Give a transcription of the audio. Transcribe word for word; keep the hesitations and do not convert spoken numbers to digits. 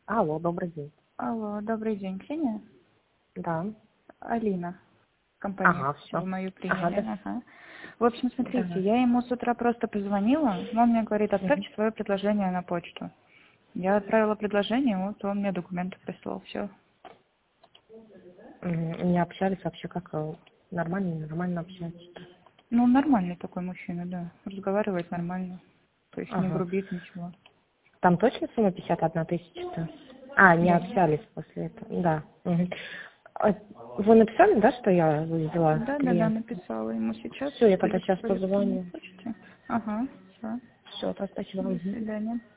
Алло, добрый день. Алло, добрый день, Ксения? Да. Алина, компания. Ага, все. Вы мою Ага, приняли. да. Ага. В общем, смотрите, Да. я ему с утра просто позвонила, он мне говорит, Мгм. отправьте свое предложение на почту. Я отправила предложение, вот он мне документы прислал, все. М, Не общались вообще, как э, нормально, нормально общаются. Ну, он нормальный такой мужчина, да. Разговаривает нормально. То есть не Ага. грубит, ничего. Там точно сумма пятьдесят одна тысяча? А, не Да. общались после этого. Да. Мгм. А Вы написали, да, что я взяла Да, да, да, клиента? написала ему сейчас. Все, я тогда Скидочку сейчас по электронной позвоню. почте. Ага, все. Все, спасибо. До Мгм. свидания.